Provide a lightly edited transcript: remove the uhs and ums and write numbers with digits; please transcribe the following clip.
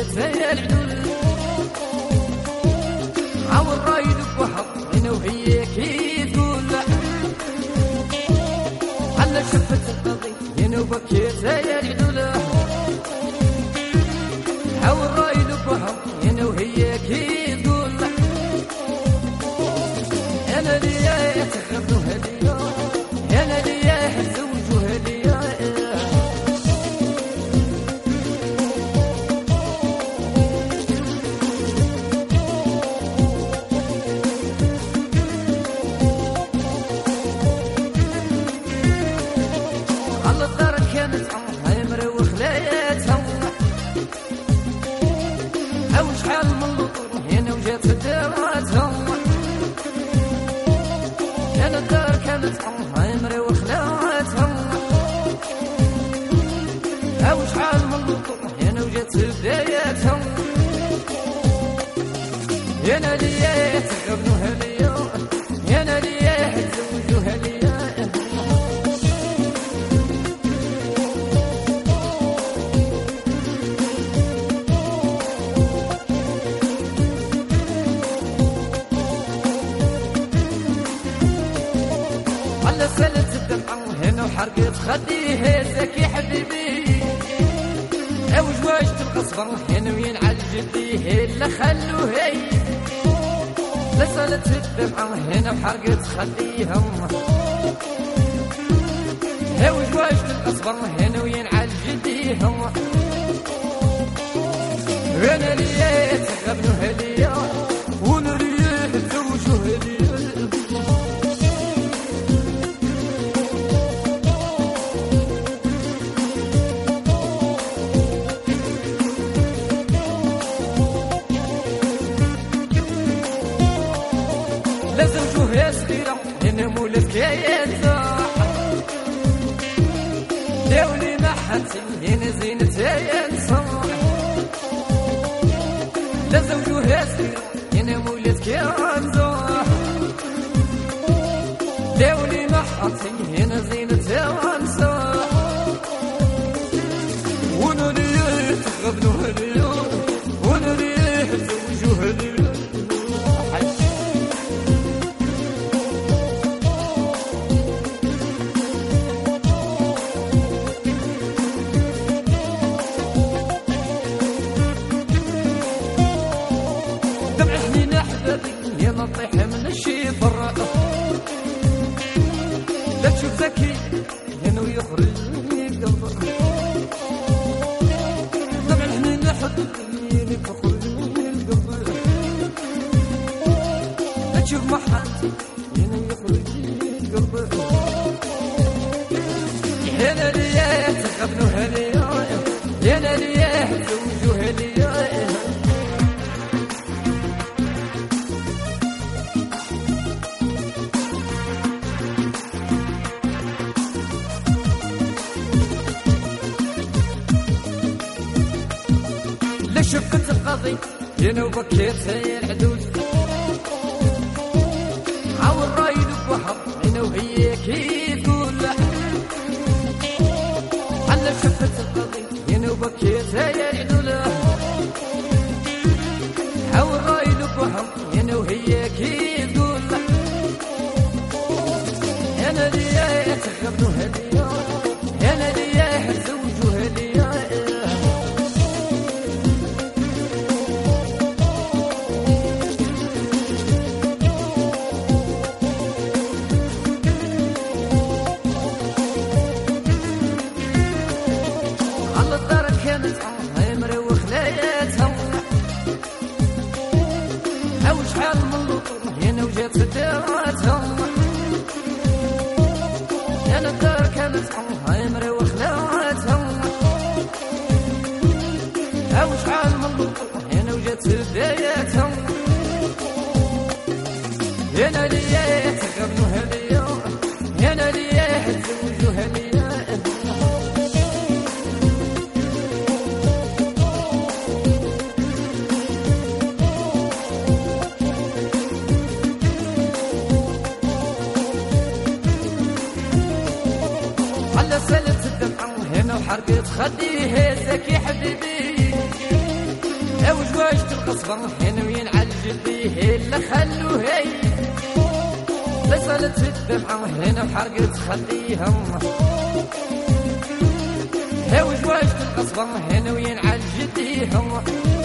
وبكيت زي العدول عاور رايدك وحط انا وهي كي تقول على شفت القضية انا وبكيت زي العدول عاور رايدك وحط انا وهي كي تقول انا ليا تخبلو هدية انا ليا زوج هدية على الدار كانت عمرها مروخ ليتها او شحال من لطر هنا وجات دارتها انا الدار كانت عمرها مروخ ليتها او شحال من لطر هنا وجات بدايتها انا ليا تغبنو هدية انا ليا تزوجو هدية على سلت الدمعة هنا وحرقت خديه زكي حبيبي او جواجت القصبة هنا وين على جديه اللي خلوه هي لسلت الدمعة هنا وحرقت خديهم او جواجت القصبة هنا وين على جديهم انا ليا تغبنو هدية وانا ليا تزوجو هدية لازم شوفها صغيرة هنا مولك يا ينزاح داولي محاتي هنا زينتها ينصاح لازم شوفها صغيرة هنا مولك يا ينزاح داولي محاتي هنا زينتها ينصاح وانا ليه تغبنو هدية وانا ليه تزوجو هدية نطيح من الشفر لا تشوف ذكي هنا ويخرج القلب طبعا هنا نحط يميني تخرج القلب لا تشوف محل هنا يخرج القلب هنا ليا تخبنو هدية هنا ليا زوجو هدية شفت القضية هنا وبكيت زي العدول عاور رايدك وحط هنا وهي كي تقول على شفت القضية هنا وبكيت زي العدول عاور رايدك وحط هنا وهي كي تقول انا ليا تغبنو هدية انا ليا زوجو هدية او شحال من لطر هنا وجات دارتها انا الدار كانت عمرها مروخ ليتها او شحال من لطر هنا وجات بدايتها انا ليا تغبنو هدية انا ليا تزوجو هدية على سلت الدمعة هنا وحرقت خديه زكي حبيبي وجواجة القصبة حنوين على جديه إلا خلوه هي لصلت الدمعة هنا وحرقت خديهم وجواجة القصبة حنوين على جديهم